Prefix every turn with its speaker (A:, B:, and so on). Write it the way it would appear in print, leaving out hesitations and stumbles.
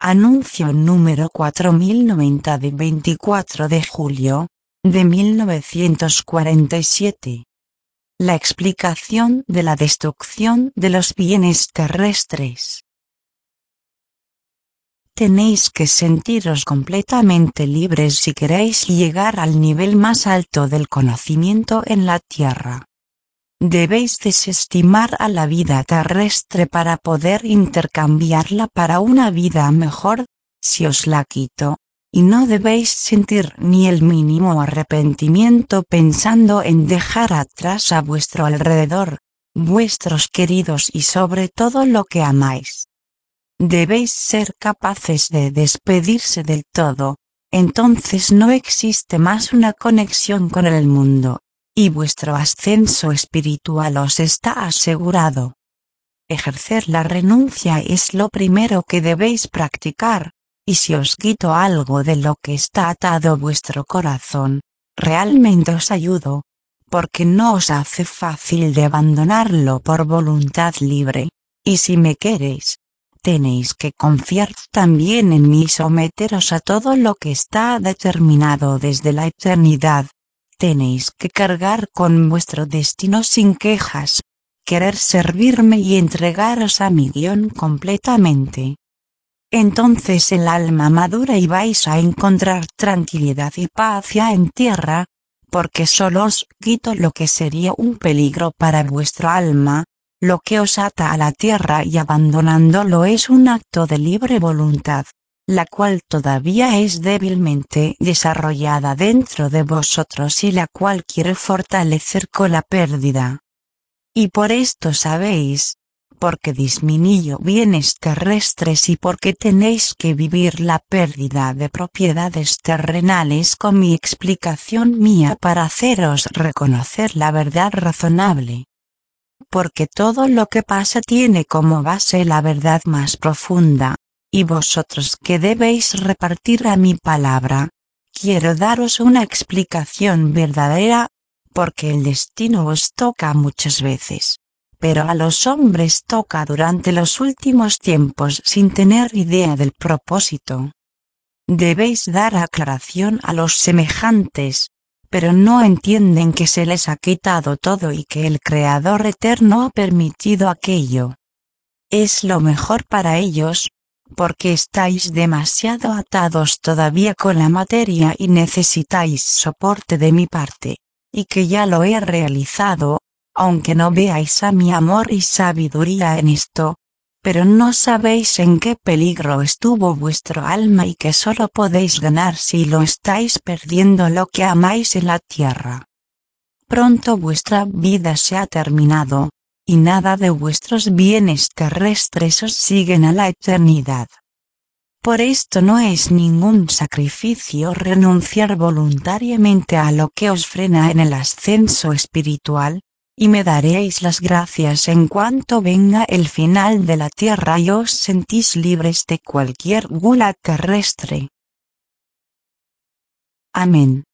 A: Anuncio número 4090 de 24 de julio, de 1947. La explicación de la destrucción de los bienes terrestres. Tenéis que sentiros completamente libres si queréis llegar al nivel más alto del conocimiento en la tierra. Debéis desestimar a la vida terrestre para poder intercambiarla para una vida mejor, si os la quito, y no debéis sentir ni el mínimo arrepentimiento pensando en dejar atrás a vuestro alrededor, vuestros queridos y sobre todo lo que amáis. Debéis ser capaces de despedirse del todo, entonces no existe más una conexión con el mundo, y vuestro ascenso espiritual os está asegurado. Ejercer la renuncia es lo primero que debéis practicar, y si os quito algo de lo que está atado a vuestro corazón, realmente os ayudo, porque no os hace fácil de abandonarlo por voluntad libre, y si me queréis, tenéis que confiar también en mí y someteros a todo lo que está determinado desde la eternidad. Tenéis que cargar con vuestro destino sin quejas, querer servirme y entregaros a mi guión completamente. Entonces el alma madura y vais a encontrar tranquilidad y paz ya en tierra, porque solo os quito lo que sería un peligro para vuestro alma. Lo que os ata a la tierra y abandonándolo es un acto de libre voluntad, la cual todavía es débilmente desarrollada dentro de vosotros y la cual quiere fortalecer con la pérdida. Y por esto sabéis, porque disminuyo bienes terrestres y porque tenéis que vivir la pérdida de propiedades terrenales con mi explicación mía para haceros reconocer la verdad razonable. Porque todo lo que pasa tiene como base la verdad más profunda, y vosotros que debéis repartir a mi palabra, quiero daros una explicación verdadera, porque el destino os toca muchas veces, pero a los hombres toca durante los últimos tiempos sin tener idea del propósito. Debéis dar aclaración a los semejantes, pero no entienden que se les ha quitado todo y que el Creador eterno ha permitido aquello. Es lo mejor para ellos, porque estáis demasiado atados todavía con la materia y necesitáis soporte de mi parte, y que ya lo he realizado, aunque no veáis a mi amor y sabiduría en esto. Pero no sabéis en qué peligro estuvo vuestro alma y que solo podéis ganar si lo estáis perdiendo lo que amáis en la tierra. Pronto vuestra vida se ha terminado, y nada de vuestros bienes terrestres os siguen a la eternidad. Por esto no es ningún sacrificio renunciar voluntariamente a lo que os frena en el ascenso espiritual, y me daréis las gracias en cuanto venga el final de la tierra y os sentís libres de cualquier gula terrestre. Amén.